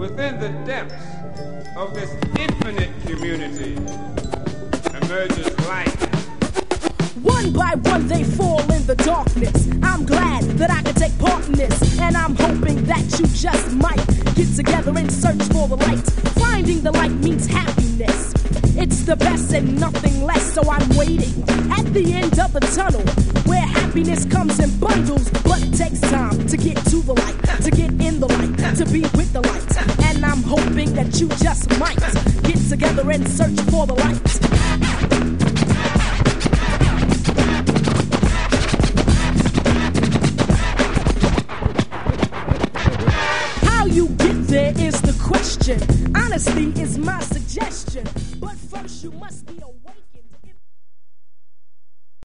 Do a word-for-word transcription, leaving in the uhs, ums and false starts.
within the depths of this infinite community emerges light. One by one they fall in the darkness. I'm glad that I can take part in this, and I'm hoping that you just might get together and search for the light. Finding the light means happiness. It's the best and nothing less, so I'm waiting at the end of the tunnel where happiness comes in bundles, but it takes time to get to the light, to get in the light, to be with the light. And I'm hoping that you just might get together and search for the light. How you get there is the question. Honesty is my suggestion. But first you must be aware.